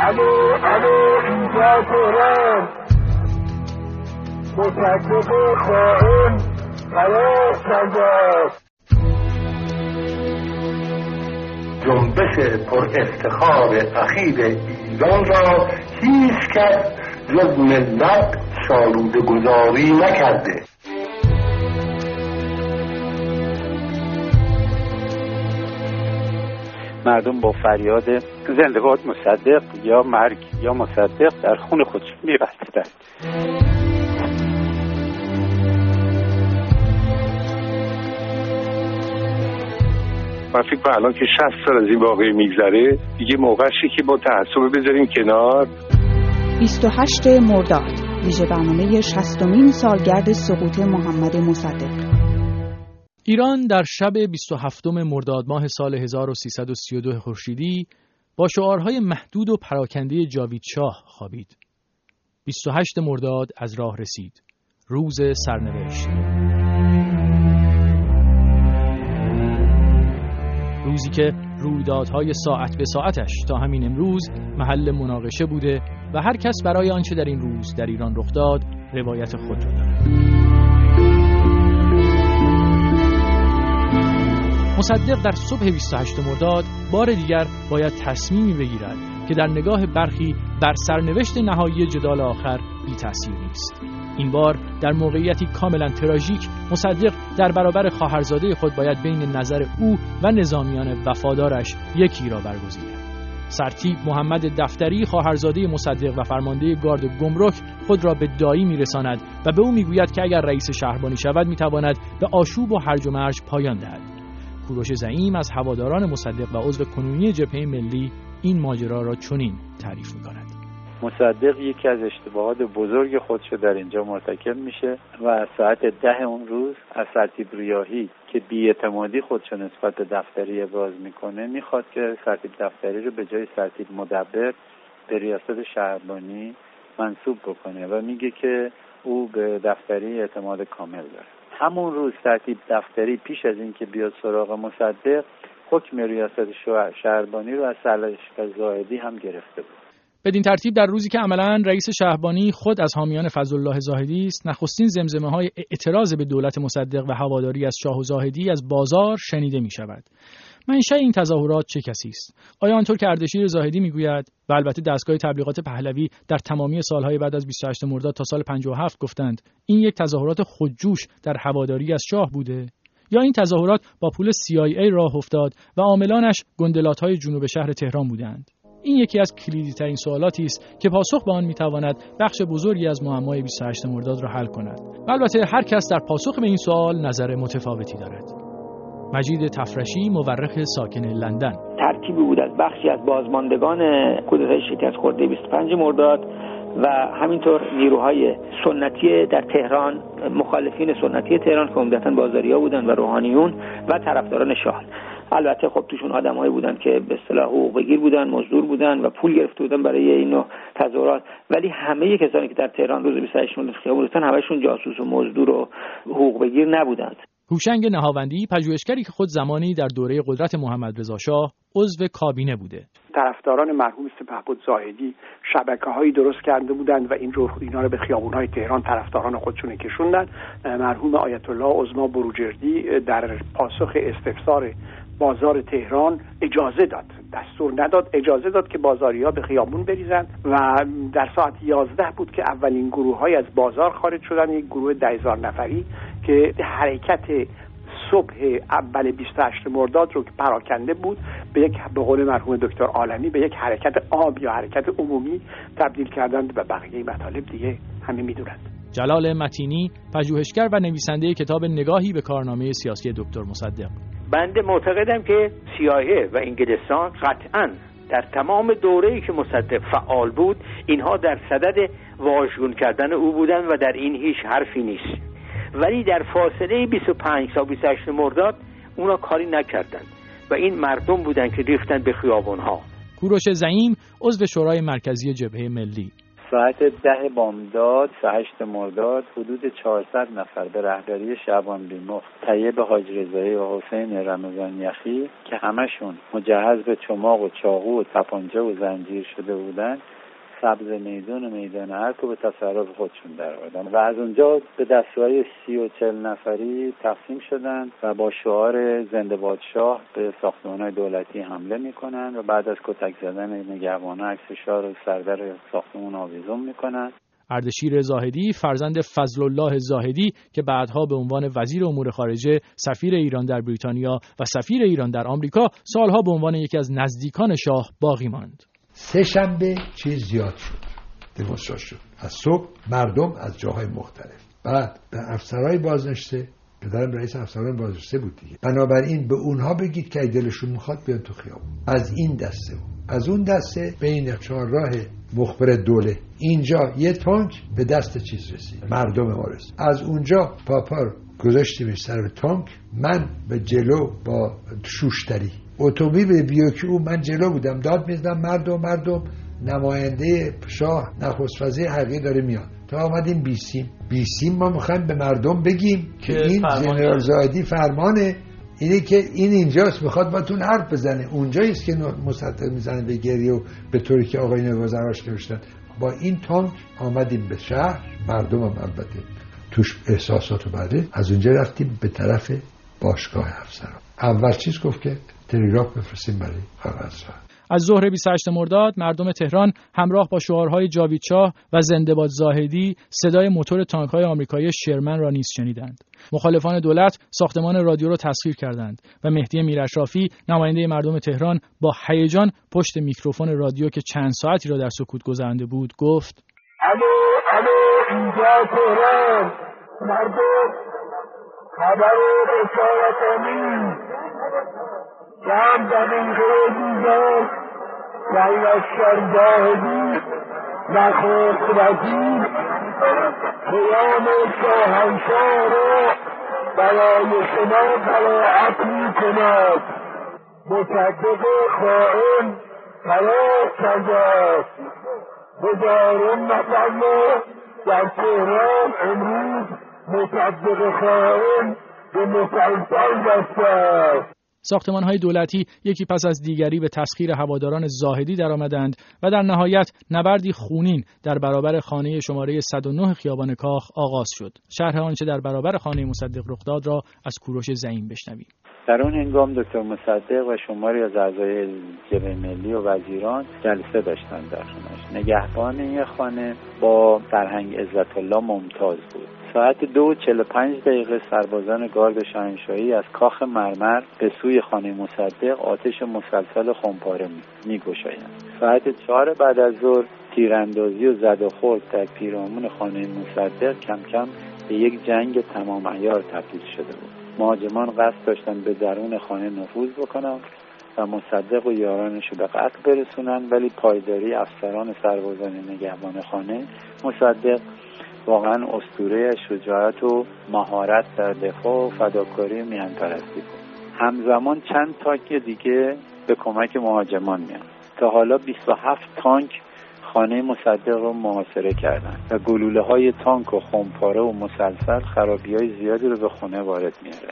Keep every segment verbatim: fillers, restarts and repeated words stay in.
الو الو اینجا تهران، مصدق خائن فرار کرده. جنبش پر افتخار اخیر ایران را هیچ کس جز ملت سالوده گذاری نکرده. مردم با فریاد زنده باد مصدق یا مرگ یا مصدق در خون خودشون می‌بستند. من فکر کنم الان که شصت سال از این واقعه میگذره دیگه موقعشه که با تعصب بذاریم کنار. بیست و هشتم مرداد ویژه برنامه شصتمین سالگرد سقوط محمد مصدق. ایران در شب بیست و هفتم مرداد ماه سال هزار و سیصد و سی و دو خورشیدی با شعارهای محدود و پراکنده جاوید شاه خوابید. بیست و هشتم مرداد از راه رسید. روز سرنوشت. روزی که رویدادهای ساعت به ساعتش تا همین امروز محل مناقشه بوده و هر کس برای آنچه در این روز در ایران رخ داد روایت خود را دارد. مصدق در صبح بیست و هشتم مرداد بار دیگر باید تصمیمی بگیرد که در نگاه برخی بر سرنوشت نهایی جدال آخر بی تأثیر نیست. این بار در موقعیتی کاملا تراژیک مصدق در برابر خواهرزاده خود باید بین نظر او و نظامیان وفادارش یکی را برگزیند. سرتیپ محمد دفتری خواهرزاده مصدق و فرمانده گارد گمرک خود را به دایی میرساند و به او میگوید که اگر رئیس شهربانی شود میتواند به آشوب و هرج و مرج پایان دهد. کوروش زعیم از هواداران مصدق و عضو کنونی جبهه ملی این ماجرا را چنین تعریف می‌کند. مصدق یکی از اشتباهات بزرگ خودشو در اینجا مرتکب میشه و ساعت ده اون روز از سرتیپ ریاحی که بی‌اعتمادی خودشو نسبت به دفتری ابراز میکنه میخواد که سرتیپ دفتری رو به جای سرتیپ مدبر به ریاست شهربانی منصوب بکنه و میگه که او به دفتری اعتماد کامل داره. همون روز سرتیپ دفتری پیش از اینکه بیاد سراغ مصدق حکم ریاست شهربانی رو از سرلشکر زاهدی هم گرفته بود. بدین ترتیب در روزی که عملاً رئیس شهربانی خود از حامیان فضلالله زاهدی است، نخستین زمزمه‌های اعتراض به دولت مصدق و هواداری از شاه و زاهدی از بازار شنیده می‌شود. منشأ این تظاهرات چه کسی است؟ آیا آنطور که اردشیر زاهدی میگوید و البته دستگاه تبلیغات پهلوی در تمامی سالهای بعد از بیست و هشتم مرداد تا سال پنجاه و هفت گفتند این یک تظاهرات خودجوش در هواداری از شاه بوده؟ یا این تظاهرات با پول سی آی ای راه افتاد و عاملانش گندلات‌های جنوب شهر تهران بودند؟ این یکی از کلیدی‌ترین سوالاتی است که پاسخ به آن می‌تواند بخش بزرگی از معمای بیست و هشتم مرداد را حل کند. البته هر کس در پاسخ به این سوال نظر متفاوتی دارد. مجید تفرشی، مورخ ساکن لندن: ترکیبی بود از بخشی از بازماندگان کودتای شکست خورده بیست و پنجم مرداد و همینطور نیروهای سنتی در تهران، مخالفین سنتی تهران که عمدتاً بازاریا بودن و روحانیون و طرفداران شاه. البته خب توشون آدمایی بودن که به اصطلاح حقوق بگیر بودن، مزدور بودن و پول گرفته بودن برای این نوع تظاهرات، ولی همه کسانی که در تهران روز بیست و هشتم مرداد خیابون ریختن همشون جاسوس و مزدور و حقوق بگیر نبودند. هوشنگ نهاوندی، پژوهشگری که خود زمانی در دوره قدرت محمد رضا شاه عضو کابینه بوده. طرفداران مرحوم سپهبد زاهدی شبکه‌هایی درست کرده بودند و این رو اینا رو به خیابون‌های تهران طرفداران خودشون کشوندن. مرحوم آیت الله عظما بروجردی در پاسخ استفسار بازار تهران اجازه داد، دستور نداد، اجازه داد که بازاری‌ها به خیابون بریزند و در ساعت یازده بود که اولین گروه‌های از بازار خارج شدن، یک گروه ده هزار نفری که حرکت صبح اول بیست و هشتم مرداد رو که پراکنده بود به یک، به قول مرحوم دکتر عالمی، به یک حرکت عام یا حرکت عمومی تبدیل کردند و بقیه مطالب دیگه همه می‌دونند. جلال متینی، پژوهشگر و نویسنده کتاب نگاهی به کارنامه سیاسی دکتر مصدق: بنده معتقدم که سی آی ای و انگلستان قطعاً در تمام دوره‌ای که مصدق فعال بود اینها در صدد واژگون کردن او بودند و در این هیچ حرفی نیست، ولی در فاصله بیست و پنج تا بیست و هشت مرداد اونا کاری نکردند و این مردم بودند که ریختن به خیابان‌ها. کوروش زعیم، عضو شورای مرکزی جبهه ملی: ساعت ده بامداد هشت مرداد حدود چهارصد نفر به رهبری شعبان بیمخ، طیب حاج رضایی و حسین رمضان یخی که همشون مجهز به چماق و چاقو و تپانچه و زنجیر شده بودن، سبز میدون و میدان ارک رو به تصرف خودشون در آوردن و از اونجا به دسته‌های سی و چل نفری تقسیم شدن و با شعار زنده باد شاه به ساختمان‌های دولتی حمله میکنن و بعد از کتک زدن نگهبانا عکس شاه رو سردر ساختمان آویزون میکنن. اردشیر زاهدی فرزند فضل الله زاهدی که بعدها به عنوان وزیر امور خارجه، سفیر ایران در بریتانیا و سفیر ایران در آمریکا سالها به عنوان یکی از نزدیکان شاه باقی ماند. سه شنبه چیز زیاد شد، دمونستراسیون از صبح، مردم از جاهای مختلف. بعد به افسرهای بازنشسته، پدرم رئیس افسران بازنشسته بود دیگه، بنابراین به اونها بگید که دلشون میخواد بیان تو خیابون. از این دسته از اون دسته بین چهارراه مخبر دوله اینجا یه تانک به دست چیز رسید، مردم ما رسید. از اونجا پاپار گذاشتیم سر به تانک، من به جلو با شوشتری اتومبیل بیوکیو، من جلو بودم داد میزدم مردم مردم نماینده شاه نخست وزیر حقیقی داره میاد. تا آمدیم بیسیم بیسیم ما میخوایم به مردم بگیم که این ژنرال زاهدی فرمانه اینه که این اینجاست، میخواد باتون حرف بزنه. اونجاییست که مصدق میزنه به گریه و به طوری که آقای نوازراش نوشتن. با این تانک آمدیم به شهر، مردم هم البته توش احساسات و بعده. از اونجا رفتیم به طرف باشگاه افسران. اول چیز گفت که تلگراف بفرستیم برای خبررسان. از ظهر بیست و هشتم مرداد مردم تهران همراه با شعارهای جاوید شاه و زنده باد زاهدی صدای موتور تانک‌های آمریکایی شرمن را نیز شنیدند. مخالفان دولت ساختمان رادیو را تسخیر کردند و مهدی میراشرافی نماینده مردم تهران با هیجان پشت میکروفون رادیو که چند ساعتی را در سکوت گذرانده بود گفت: الو الو اینجا تهران، مردم خبر بشارت آمین چند دقیقه دیگر در لشکر زاهدی نخست وزیر پیام شاهنشاه را برای شما قرائت می‌کند. مصدق خائن خلاص کرده است. هزاران نفر را در تهران امروز مصدق خائن به مسلسل بسته است. ساختمان‌های دولتی یکی پس از دیگری به تسخیر هواداران زاهدی درآمدند و در نهایت نبردی خونین در برابر خانه شماره صد و نه خیابان کاخ آغاز شد. شرح آنچه در برابر خانه مصدق رخ داد را از کوروش زعیم بشنویم. در اون هنگام دکتر مصدق و شماری از اعضای جبهه ملی و وزیران جلسه داشتند در خانه‌اش. نگهبان این خانه با فرهنگ عزت الله ممتاز بود. ساعت دو و چهل و پنج دقیقه سربازان گارد شاهنشاهی از کاخ مرمر به سوی خانه مصدق آتش مسلسل خمپاره می‌گشایند. ساعت چهار بعد از ظهر تیراندازی و زد و خورد در پیرامون خانه مصدق کم کم به یک جنگ تمام عیار تبدیل شده بود. مهاجمان قصد داشتن به درون خانه نفوذ بکنن و مصدق و یارانش رو به قتل برسونن، ولی پایداری افسران سربازان نگهبان خانه مصدق واقعا اسطوره شجاعت و مهارت در دفاع و فداکاری میهن‌پرستی بود. همزمان چند تانک دیگه به کمک مهاجمان میان. تا حالا بیست و هفت تانک خانه مصدق رو محاصره کردن و گلوله های تانک و خمپاره و مسلسل خرابی های زیادی رو به خونه وارد میاره.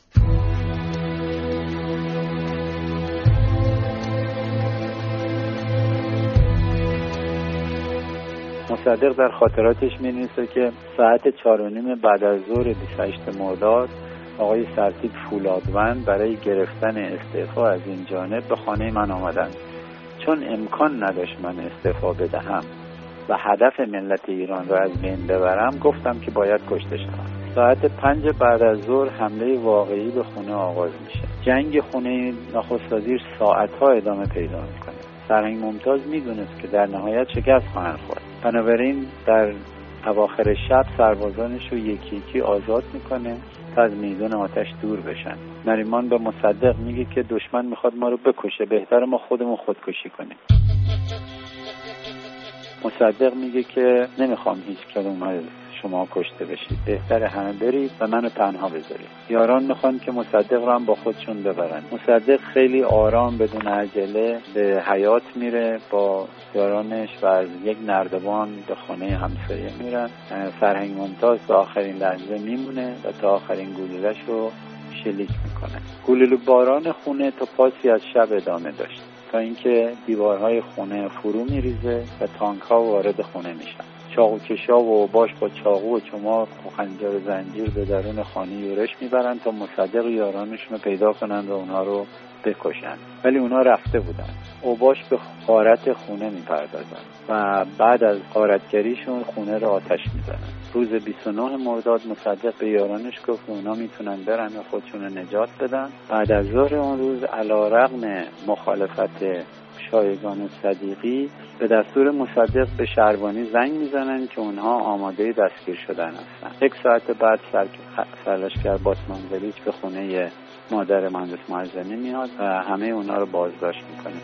مصدق در خاطراتش می‌نویسه که ساعت چهار و نیم بعد از ظهر بیست و هشتم مرداد آقای سرتیپ فولادوند برای گرفتن استعفا از این جانب به خانه من آمدند. چون امکان نداشت من استعفا بدهم و هدف ملت ایران را از بین ببرم، گفتم که باید کشته شوم. ساعت پنج بعد از ظهر حمله واقعی به خونه آغاز میشه. جنگ خونه نخست وزیر ساعت‌ها ادامه پیدا میکنه. فرهنگ ممتاز میدونست که در نهایت شکست خواهند خورد. بنابراین در اواخر شب سربازانش رو یکی یکی آزاد میکنه تا از میدان آتش دور بشن. نریمان به مصدق میگه که دشمن میخواد ما رو بکشه، بهتر ما خودمون خودکشی کنیم. مصدق میگه که نمیخوام هیچ کدوم از شما کشته بشید، بهتره همه برید و منو تنها بذارید. یاران میخوان که مصدق رو هم با خودشون ببرن. مصدق خیلی آرام بدون عجله به حیاط میره با یارانش و از یک نردبان به خانه همسایه میرن. فرهنگ ممتاز تا آخرین لحظه میمونه و تا آخرین گلوله‌ش رو شلیک میکنه. گلوله باران خونه تا پاسی از شب ادامه داشت تا اینکه دیوارهای خونه فرو میریزه و تانک ها وارد خونه میشن. چاقوکشا و باش با چاقو و چماق و خنجر و زنجیر به درون خانه یورش میبرن تا مصدق یارانشون رو پیدا کنن و اونا رو بکشن. ولی اونا رفته بودن. اوباش به غارت خونه میپردازن و بعد از غارتگریشون خونه رو آتش میزنن. روز بیست و نه مرداد مصدق به یارانش گفت اونا میتونن برن و خودشون رو نجات بدن. بعد از ظهر اون روز علیرغم مخالفت شایگان صدیقی به دستور مصدق به شهربانی زنگ میزنن که اونها آماده دستگیر شدن هستن. یک ساعت بعد سر... سرلشکر باتمانویلیچ به خونه مادر مهندس معظمی میاد و همه اونها رو بازداشت میکنه.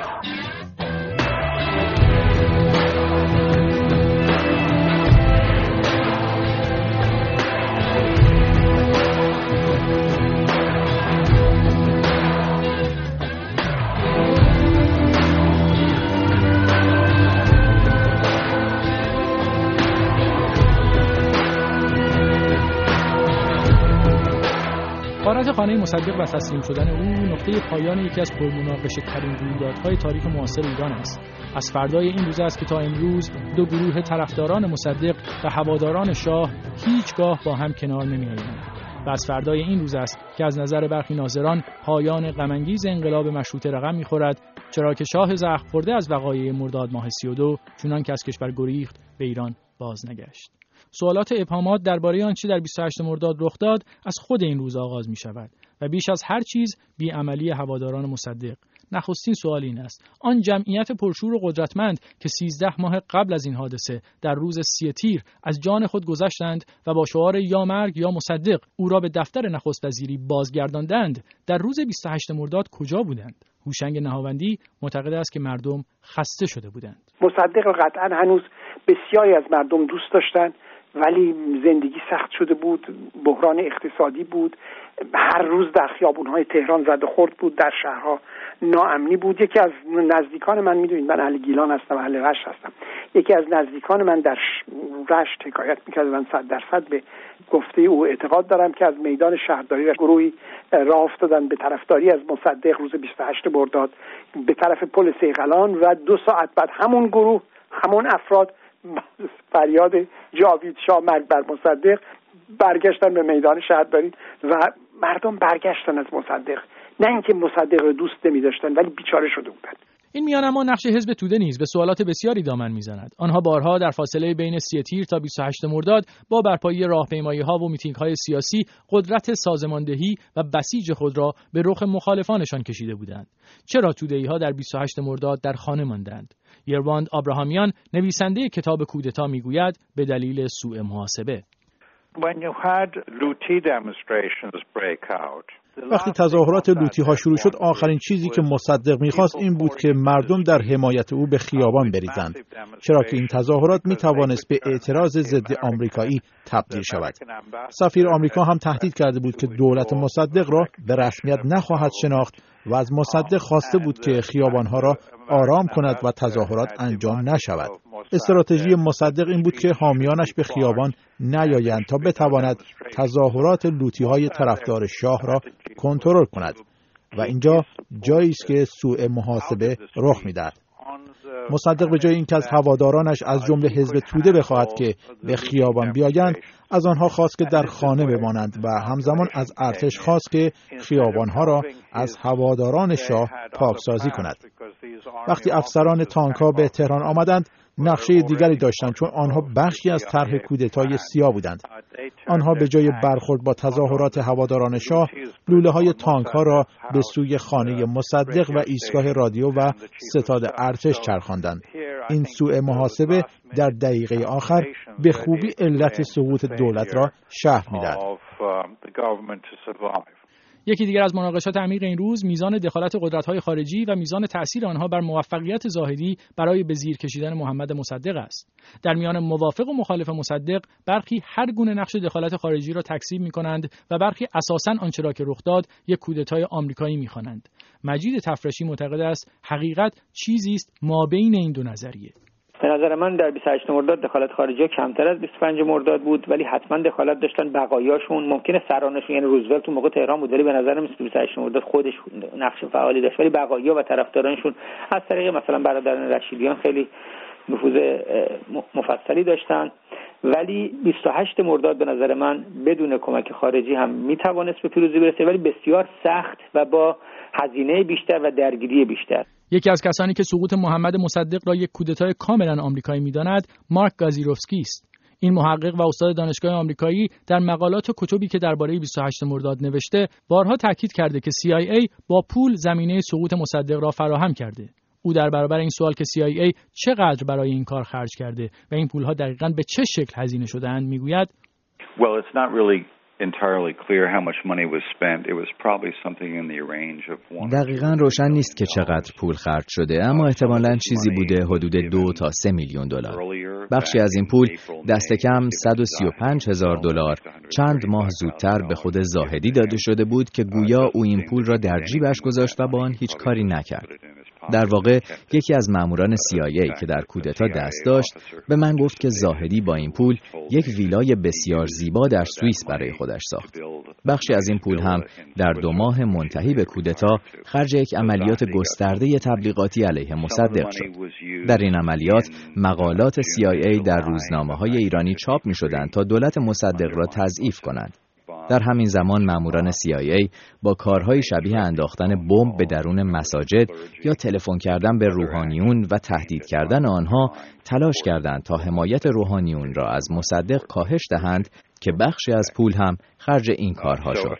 غارت خانه مصدق و تسلیم شدن او نقطه پایان یکی از پرمناقشه ترین رویدادهای تاریخ معاصر ایران است. از فردای این روز است که تا امروز دو گروه طرفداران مصدق و هواداران شاه هیچگاه با هم کنار نمی‌آیند. و از فردای این روز است که از نظر برخی ناظران پایان غم‌انگیز انقلاب مشروطه رقم می‌خورد، چرا که شاه زخم خورده از وقایع مرداد ماه سی و دو چنان که از کشور گریخت به ایران باز نگشت. سوالات ابهامات درباره آنچه در بیست و هشتم مرداد رخ داد از خود این روز آغاز می شود و بیش از هر چیز بی‌عملی هواداران مصدق. نخستین سوال این است: آن جمعیت پرشور و قدرتمند که سیزده ماه قبل از این حادثه در روز سی تیر از جان خود گذشتند و با شعار یا مرگ یا مصدق او را به دفتر نخست وزیری بازگرداندند، در روز بیست و هشتم مرداد کجا بودند؟ هوشنگ نهاوندی معتقد است که مردم خسته شده بودند. مصدق را قطعا هنوز بسیاری از مردم دوست داشتند، ولی زندگی سخت شده بود، بحران اقتصادی بود، هر روز در خیابون‌های تهران زد و خورد بود، در شهرها ناامنی بود. یکی از نزدیکان من، میدونید من اهل گیلان هستم، اهل رشت هستم، یکی از نزدیکان من در رشت حکایت می‌کرد، من صد درصد به گفته او اعتقاد دارم که از میدان شهرداری گروهی راه افتادن به طرفداری از مصدق روز بیست و هشتم مرداد به طرف پل صیقلان و دو ساعت بعد همون گروه، همون افراد فریاد جاوید شاه مرگ بر مصدق برگشتن به میدان شهرداری و مردم برگشتن از مصدق. نه اینکه مصدق رو دوست نمی داشتن، ولی بیچاره شده بودن. این میان اما نقش حزب توده نیز به سوالات بسیاری دامن میزند. آنها بارها در فاصله بین سی تیر تا بیست و هشتم مرداد با برپایی راهپیمایی‌ها و میتینگ‌های سیاسی قدرت سازماندهی و بسیج خود را به رخ مخالفانشان کشیده بودند. چرا توده‌ای‌ها در بیست و هشتم مرداد در خانه ماندند؟ یرواند آبراهامیان نویسنده کتاب کودتا میگوید به دلیل سوء محاسبه. وقتی تظاهرات لوطی ها شروع شد، آخرین چیزی که مصدق میخواست این بود که مردم در حمایت او به خیابان بریزند، چرا که این تظاهرات میتوانست به اعتراض ضد آمریکایی تبدیل شود. سفیر آمریکا هم تهدید کرده بود که دولت مصدق را به رسمیت نخواهد شناخت و از مصدق خواسته بود که خیابانها را آرام کند و تظاهرات انجام نشود. استراتژی مصدق این بود که حامیانش به خیابان نیایند تا بتواند تظاهرات لوطی‌های طرفدار شاه را کنترل کند و اینجا جایی است که سوء محاسبه رخ می‌دهد. مصدق به جای اینکه از هوادارانش از جمله حزب توده بخواهد که به خیابان بیایند، از آنها خواست که در خانه بمانند و همزمان از ارتش خواست که خیابانها را از هواداران شاه پاکسازی کند. وقتی افسران تانک‌ها به تهران آمدند، نقشه دیگری داشتند، چون آنها بخشی از طرح کودتای سیا بودند. آنها به جای برخورد با تظاهرات هواداران شاه، لوله‌های تانک‌ها را به سوی خانه مصدق و ایستگاه رادیو و ستاد ارتش چرخاندند. این سوء محاسبه در دقیقه آخر به خوبی علت سقوط دولت را شرح می‌دهد. یکی دیگر از مناقشات عمیق این روز میزان دخالت قدرت‌های خارجی و میزان تأثیر آنها بر موفقیت زاهدی برای به زیر کشیدن محمد مصدق است. در میان موافق و مخالف مصدق برخی هر گونه نقش دخالت خارجی را تکذیب می‌کنند و برخی اساساً آنچه را که رخ داد یک کودتای آمریکایی می‌خوانند. مجید تفرشی معتقد است حقیقت چیزی است مابین این دو نظریه. به نظر من در بیست و هشتم مرداد دخالت خارجی کمتر از بیست و پنجم مرداد بود، ولی حتما دخالت داشتن. بقایاشون ممکنه سرانشون یعنی روزولت تو موقع تهران بود، ولی به نظر من بیست و هشتم مرداد خودش نقش فعالی داشت، ولی بقایا و طرفدارانشون از طریق مثلا برادران رشیدیان خیلی نفوذ مفصلی داشتن. ولی بیست و هشتم مرداد به نظر من بدون کمک خارجی هم میتوانست به پیروزی برسه، ولی بسیار سخت و با هزینه بیشتر و درگیری بیشتر. یکی از کسانی که سقوط محمد مصدق را یک کودتای کاملا آمریکایی می‌داند، مارک گازیروفسکی است. این محقق و استاد دانشگاه آمریکایی در مقالات و کتبی که درباره بیست و هشتم مرداد نوشته، بارها تاکید کرده که سی آی ای با پول زمینه سقوط مصدق را فراهم کرده. او در برابر این سوال که سی آی ای چقدر برای این کار خرج کرده و این پول‌ها دقیقاً به چه شکل هزینه شده‌اند میگوید Well, it's not really entirely clear how much money was spent. It was probably something in the range of one. دقیقاً روشن نیست که چقدر پول خرج شده، اما احتمالاً چیزی بوده حدود دو تا سه میلیون دلار. بخشی از این پول دست کم صد و سی و پنج هزار دلار چند ماه زودتر به خود زاهدی داده شده بود که گویا او این پول را در جیبش گذاشت و با آن هیچ کاری نکرد. در واقع یکی از ماموران سی آی ای که در کودتا دست داشت به من گفت که زاهدی با این پول یک ویلای بسیار زیبا در سوئیس برای خودش ساخت. بخشی از این پول هم در دو ماه منتهی به کودتا خرج یک عملیات گسترده تبلیغاتی علیه مصدق شد. در این عملیات مقالات سی آی ای در روزنامه‌های ایرانی چاپ می‌شدند تا دولت مصدق را تضعیف کنند. در همین زمان ماموران سی آی ای با کارهای شبیه انداختن بمب به درون مساجد یا تلفن کردن به روحانیون و تهدید کردن آنها تلاش کردند تا حمایت روحانیون را از مصدق کاهش دهند که بخشی از پول هم خرج این کارها شد.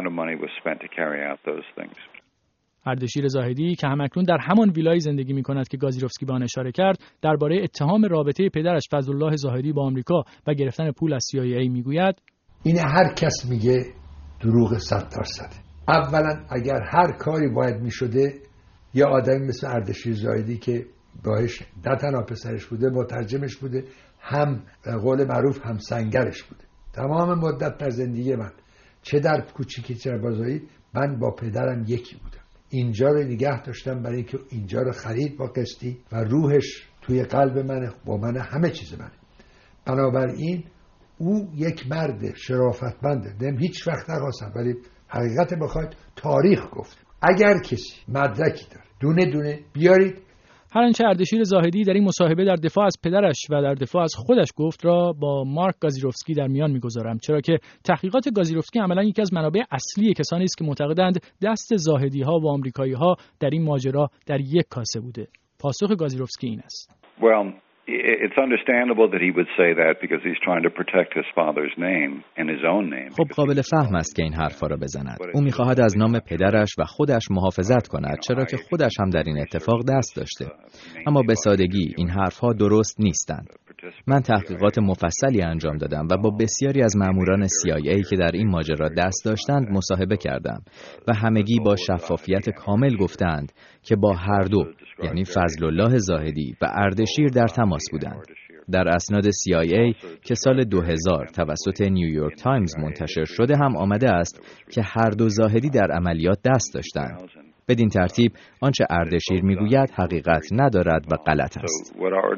اردشیر زاهدی که همکنون در همان ویلای زندگی می‌کند که گازیروفسکی به آن اشاره کرد، درباره اتهام رابطه پدرش فضلالله زاهدی با آمریکا و گرفتن پول از سی آی ای میگوید: این هر کس میگه دروغ صد درصد. اولا اگر هر کاری باید میشده یا آدمی مثل اردشیر زاهدی که باش نه تنها پسرش بوده مترجمش بوده، هم قول معروف هم سنگرش بوده. تمام مدت در زندگی من چه در کوچیکی چه در بزرگی من با پدرم یکی بودم. اینجا رو نگه داشتم برای اینکه اینجا رو خرید با قسطی و روحش توی قلب منه، با من همه چیز منه. بنابراین او یک مرد شرافتمنده. نم هیچ وقت نخواستم، ولی حقیقت بخواید تاریخ گفت اگر کسی مدرکی داره دونه دونه بیارید. هر آنچه اردشیر زاهدی در این مصاحبه در دفاع از پدرش و در دفاع از خودش گفت را با مارک گازیروفسکی در میان میگذارم، چرا که تحقیقات گازیروفسکی عملاً یکی از منابع اصلی کسانی است که معتقدند دست زاهدی ها و آمریکایی ها در این ماجرا در یک کاسه بوده. پاسخ گازیروفسکی این است: well, it's understandable that he would say that because he's trying to protect his father's name and his own name. خب قابل فهم است که این حرفا را بزند. او می‌خواهد از نام پدرش و خودش محافظت کند، چرا که خودش هم در این اتفاق دست داشته. اما به سادگی این حرفها درست نیستند. من تحقیقات مفصلی انجام دادم و با بسیاری از ماموران سی آی ای که در این ماجرا دست داشتند مصاحبه کردم و همگی با شفافیت کامل گفتند که با هر دو، یعنی فضلالله زاهدی و اردشیر در تماس بودند. در اسناد سی آی ای که سال دو هزار توسط نیویورک تایمز منتشر شده هم آمده است که هر دو زاهدی در عملیات دست داشتند. بدین ترتیب آنچه اردشیر میگوید حقیقت ندارد و غلط است.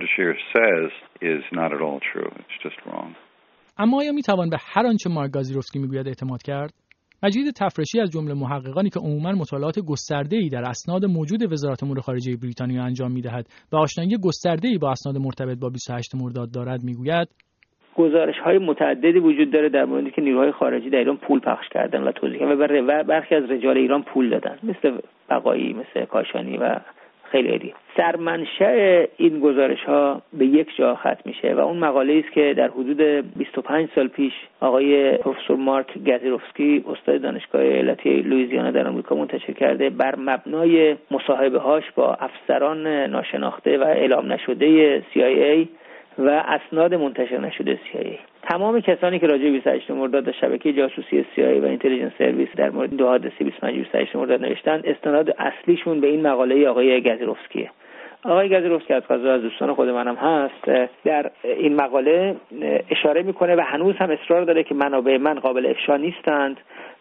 اما آیا میتوان به هر آنچه مارک گازیروفسکی میگوید اعتماد کرد؟ مجید تفرشی از جمله محققانی که عموماً مطالعات گسترده‌ای در اسناد موجود وزارت امور خارجه بریتانیا انجام می‌دهد و آشنایی گسترده‌ای با اسناد مرتبط با بیست و هشتم مرداد دارد میگوید: گزارش‌های متعددی وجود داره در موردی که نیروهای خارجی در ایران پول پخش کردن و توزیع کردن و برخی از رجال ایران پول دادن، مثل بقایی، مثل کاشانی و خیلی دیگه. سرمنشأ این گزارش‌ها به یک جا ختم میشه و اون مقاله‌ای است که در حدود بیست و پنج سال پیش آقای پروفسور مارک گازیروفسکی استاد دانشگاه ایالتی لوئیزیانا در آمریکا منتشر کرده بر مبنای مصاحبه‌هاش با افسران ناشناخته و اعلام نشده سی آی ای و اسناد منتشر نشده سی آی ای. تمام کسانی که راجع به بیست و هشتم مرداد و شبکه جاسوسی سی آی ای و اینتلیجنس سرویس در مورد دو حادثه بیست و پنج بیست و هشت مرداد نوشتن، استناد اصلیشون به این مقاله آقای گزیروفسکیه. آقای گزیروفسکی از قضا از دوستان خود منم هست، در این مقاله اشاره میکنه و هنوز هم اصرار داره که منابع من قابل افشا نیستند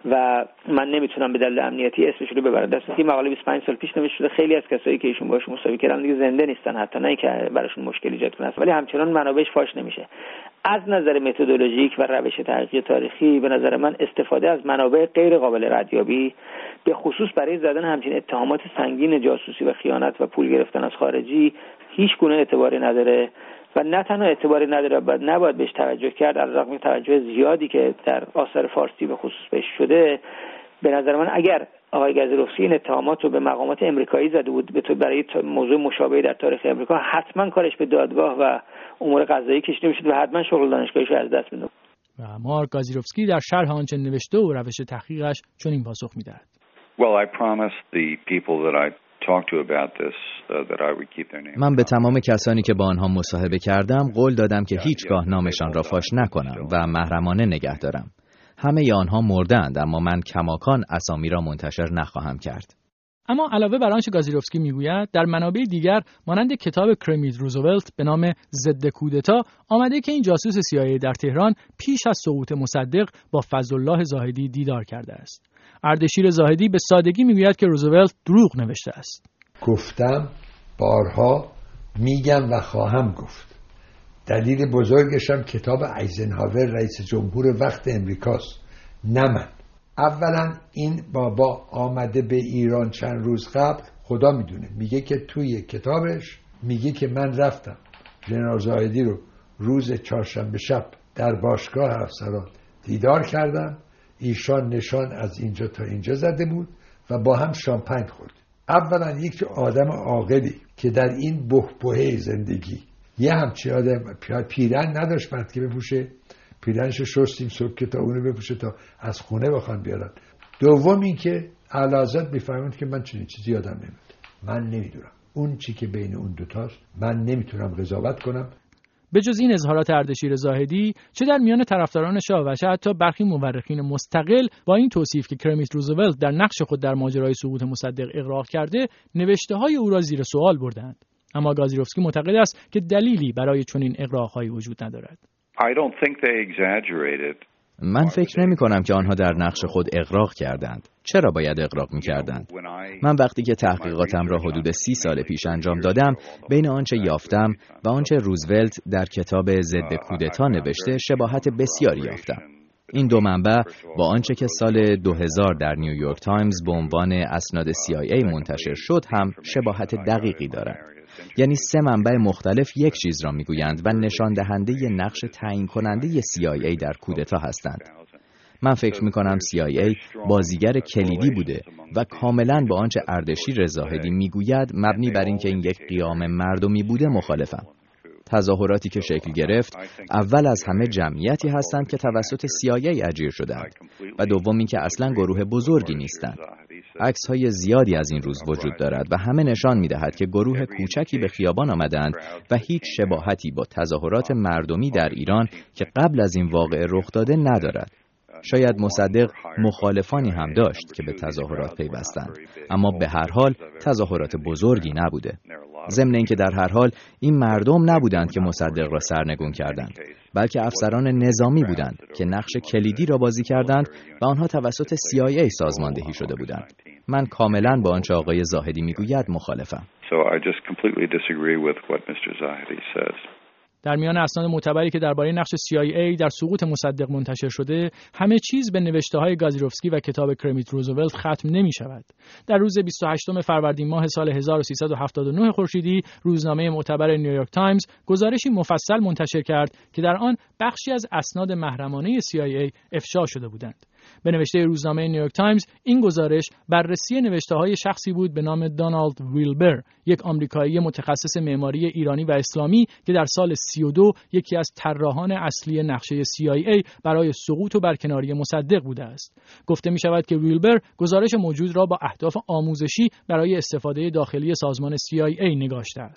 و من نمیتونم به دلیل امنیتی اسمش رو ببرم. در صورتی مقاله بیست و پنج سال پیش نوشته شده، خیلی از کسایی که ایشون باشون مصاحبه کردن دیگه زنده نیستن، حتی نه که براشون مشکل ایجاد کنه، ولی همچنان منابعش فاش نمیشه. از نظر متدولوژیک و روش تحقیق تاریخی به نظر من استفاده از منابع غیر قابل ردیابی به خصوص برای زدن همچین اتهامات سنگین جاسوسی و خیانت و پول گرفتن از خارجی هیچ گونه اعتباری نداره و نه تنها اعتباری نداره، باید نباید بهش توجه کرد. علیرغم توجه زیادی که در آثار فارسی به خصوص بهش شده، به نظر من اگر آقای گزیروفسکی این اتهامات رو به مقامات امریکایی زده بود به تو برای موضوع مشابهی در تاریخ امریکا، حتما کارش به دادگاه و امور قضایی کشیده میشد و حتما شغل دانشگاهیش رو از دست میداد. و مارک گزیروفسکی در شرح آنچه نوشته و روش تحقیقش چنین پاسخ میدهد. Well, I promised the people that I talked to about this uh, that I would keep their name. من به تمام کسانی که با آنها مصاحبه کردم قول دادم که هیچگاه نامشان را فاش نکنم و محرمانه نگه دارم. همه آنها مردند، اما من کماکان اسامی را منتشر نخواهم کرد. اما علاوه بر آنچه گازیروفسکی میگوید، در منابع دیگر مانند کتاب کرمیت روزولت به نام ضد کودتا آمده که این جاسوس سی آی ای در تهران پیش از سقوط مصدق با فضلالله زاهدی دیدار کرده است. اردشیر زاهدی به سادگی میگوید که روزولت دروغ نوشته است. گفتم، بارها میگم و خواهم گفت. دلیل بزرگشم کتاب ایزنهاور رئیس جمهور وقت امریکاست، نه من. اولا این بابا آمده به ایران چند روز قبل، خدا میدونه، میگه که توی کتابش میگه که من رفتم ژنرال زاهدی رو روز چهارشنبه شب در باشگاه افسران دیدار کردم، ایشان نشان از اینجا تا اینجا زده بود و با هم شامپاین خورد. اولا یک آدم عاقلی که در این بحبوحه زندگی یه همچین آدم پیرن نداشت مرد که بپوشه، پیرنشو شستیم صبح که تا اونو بپوشه تا از خونه بخوان بیارن. دوم این که اعلیحضرت میفهمند که من چنین چیزی یادم نمیاد. من نمیدونم اون چی که بین اون دوتاست، من نمیتونم قضاوت کنم. به جز این اظهارات اردشیر زاهدی، چه در میان طرفداران شاه و چه حتی برخی مورخین مستقل با این توصیف که کرمیت روزولت در نقش خود در ماجرای سقوط مصدق اغراق کرده، نوشته‌های او را زیر سوال بردند. اما گازیروفسکی معتقد است که دلیلی برای چنین اغراق‌هایی وجود ندارد. I don't think they exaggerated. من فکر نمی کنم که آنها در نقش خود اغراق کردند. چرا باید اغراق می کردند؟ من وقتی که تحقیقاتم را حدود سی سال پیش انجام دادم، بین آنچه یافتم و آنچه روزولت در کتاب ضد کودتا نوشته شباهت بسیاری یافتم. این دو منبع با آنچه که سال دو هزار در نیویورک تایمز به عنوان اسناد سی آی ای منتشر شد هم شباهت دقیقی دارند. یعنی سه منبع مختلف یک چیز را میگویند و نشان دهنده نقش تعیین کننده سی آی ای در کودتا هستند. من فکر میکنم سی آی ای بازیگر کلیدی بوده و کاملا با آنچه اردشیر زاهدی میگوید مبنی بر اینکه این یک قیام مردمی بوده مخالفم. تظاهراتی که شکل گرفت اول از همه جمعیتی هستند که توسط سی آی ای اجیر شدند و دوم اینکه اصلا گروه بزرگی نیستند. عکس‌های زیادی از این روز وجود دارد و همه نشان می‌دهد که گروه کوچکی به خیابان آمدند و هیچ شباهتی با تظاهرات مردمی در ایران که قبل از این واقعه رخ داده ندارد. شاید مصدق مخالفانی هم داشت که به تظاهرات پیوستند، اما به هر حال تظاهرات بزرگی نبوده. ضمن اینکه در هر حال این مردم نبودند که مصدق را سرنگون کردند، بلکه افسران نظامی بودند که نقش کلیدی را بازی کردند و آنها توسط سی آی ای سازماندهی شده بودند. من کاملا با آنچه آقای زاهدی میگوید مخالفم. So I just completely disagree with what mister Zahedi says. در میان اسناد معتبری که درباره نقش سی آی ای در سقوط مصدق منتشر شده، همه چیز به نوشته‌های گازیروفسکی و کتاب کرمیت روزولت ختم نمی‌شود. در روز بیست و هشتم فروردین ماه سال هزار و سیصد و هفتاد و نه خورشیدی، روزنامه معتبر نیویورک تایمز گزارشی مفصل منتشر کرد که در آن بخشی از اسناد محرمانه سی آی ای افشا شده بودند. به نوشته روزنامه نیویورک تایمز، این گزارش بررسی نوشته‌های شخصی بود به نام دونالد ویلبر، یک آمریکایی متخصص معماری ایرانی و اسلامی که در سال سی و دو یکی از طراحان اصلی نقشه سی آی ای برای سقوط و برکناری مصدق بوده است. گفته می‌شود که ویلبر گزارش موجود را با اهداف آموزشی برای استفاده داخلی سازمان سی آی ای نگاشته است.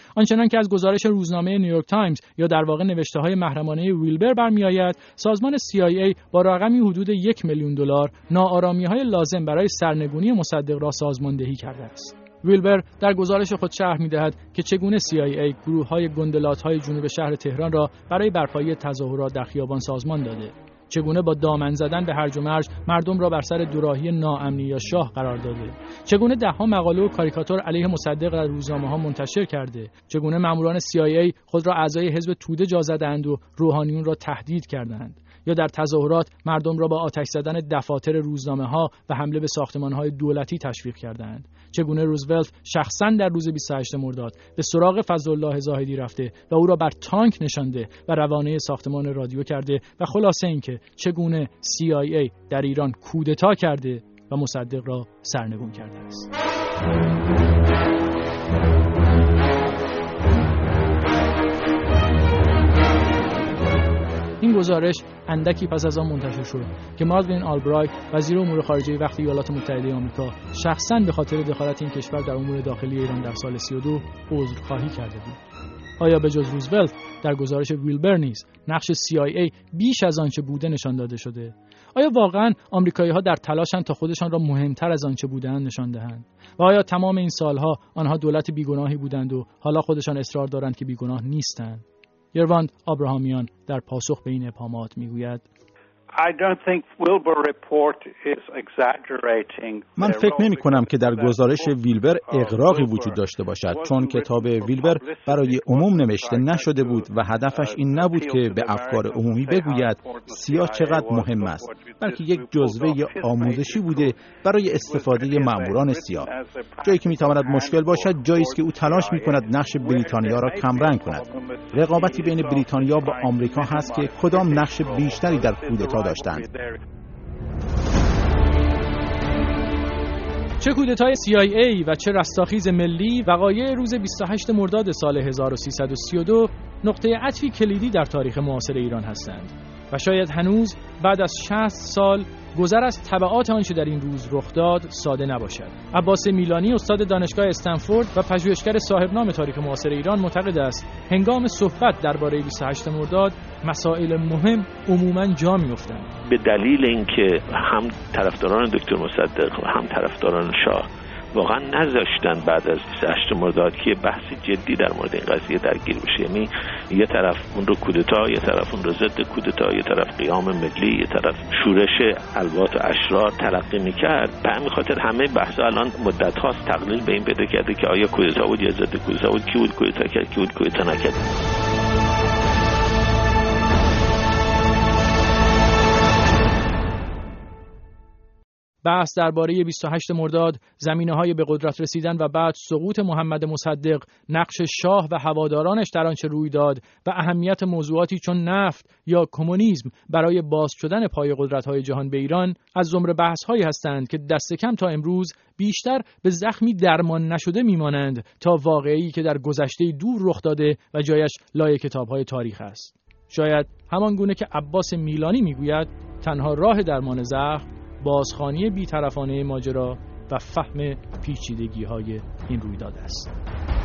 آنچنان که از گزارش روزنامه نیویورک تایمز یا در واقع نوشته‌های محرمانه ویلبر برمی‌آید، سازمان سی آی ای با رقمی حدود یک میلیون دلار ناآرامی‌های لازم برای سرنگونی مصدق را سازماندهی کرده است. ویلبر در گزارش خود شرح می‌دهد که چگونه سی آی ای گروه‌های گندلات‌های جنوب شهر تهران را برای برپایی تظاهرات در خیابان سازمان داده، چگونه با دامن زدن به هرج و مرج مردم را بر سر دوراهی ناامنی یا شاه قرار داده، چگونه ده‌ها مقاله و کاریکاتور علیه مصدق در روزنامه‌ها منتشر کرده، چگونه ماموران سی آی ای خود را اعضای حزب توده جا زدند و روحانیون را تهدید کردند، یا در تظاهرات مردم را با آتش زدن دفاتر روزنامه‌ها و حمله به ساختمان‌های دولتی تشویق کردند، چگونه روزولت شخصاً در روز بیست و هشتم مرداد به سراغ فضلالله زاهدی رفته و او را بر تانک نشانده و روانه ساختمان رادیو کرده و خلاصه اینکه چگونه سی آی ای در ایران کودتا کرده و مصدق را سرنگون کرده است. این گزارش اندکی پس از آن منتشر شد که مادلین آلبرایت وزیر امور خارجه وقت ایالات متحده آمریکا شخصاً به خاطر دخالت این کشور در امور داخلی ایران در سال سی و دو عذرخواهی کرده بود. آیا به جز روزولت در گزارش ویلبر نیز نقش سی آی ای بیش از آنچه بوده نشان داده شده؟ آیا واقعاً آمریکایی‌ها در تلاشند تا خودشان را مهمتر از آنچه بودند نشان دهند؟ و آیا تمام این سالها آنها دولت بیگناهی بودند و حالا خودشان اصرار دارند که بیگناه نیستند؟ یرواند آبراهامیان در پاسخ به این ابهامات میگوید: من فکر نمی کنم که در گزارش ویلبر اغراقی وجود داشته باشد، چون کتاب ویلبر برای عموم نوشته نشده بود و هدفش این نبود که به افکار عمومی بگوید سیاه چقدر مهم است، بلکه یک جزوه آموزشی بوده برای استفاده ماموران سیاه. جایی که می تواند مشکل باشد جایی است که او تلاش می کند نقش بریتانیا را کمرنگ کند. رقابتی بین بریتانیا با آمریکا هست که کدام نقش بیشتری در کودتا داشتند. چه کودتای سی آی ای و چه رستاخیز ملی، وقایع روز بیست و هشتم مرداد سال هزار و سیصد و سی و دو نقطه عطفی کلیدی در تاریخ معاصر ایران هستند و شاید هنوز بعد از شصت سال گذر از تبعات آنچه در این روز رخ داد ساده نباشد. عباس میلانی استاد دانشگاه استنفورد و پژوهشگر صاحب نام تاریخ معاصر ایران معتقد است هنگام صحبت درباره بیست و هشتم مرداد مسائل مهم عموماً جا می‌افتند. به دلیل اینکه هم طرفداران دکتر مصدق و هم طرفداران شاه واقعا نذاشتن بعد از بیست و هشتم مرداد که بحث جدی در مورد این قضیه درگیر بشه. یعنی یه طرف اون رو کودتا، یه طرف اون رو ضد کودتا، یه طرف قیام ملی، یه طرف شورش الوات و اشرار تلقی میکرد. به همین خاطر همه بحثا الان مدت هاست تقلیل به این پیدا کرده که آیا کودتا بود یا ضد کودتا بود، کی بود کودتا کرد، کی بود کودتا نکرد. بحث درباره بیست و هشتم مرداد، زمینه‌های به قدرت رسیدن و بعد سقوط محمد مصدق، نقش شاه و هوادارانش در آنچه روی داد و اهمیت موضوعاتی چون نفت یا کمونیسم برای باز شدن پای قدرت‌های جهان به ایران از زمره بحث‌هایی هستند که دست کم تا امروز بیشتر به زخمی درمان نشده می‌مانند تا واقعی که در گذشته دور رخ داده و جایش لای کتاب‌های تاریخ است. شاید همان گونه که عباس میلانی می‌گوید تنها راه درمان زخم بازخوانی بی‌طرفانه ماجرا و فهم پیچیدگی‌های این رویداد است.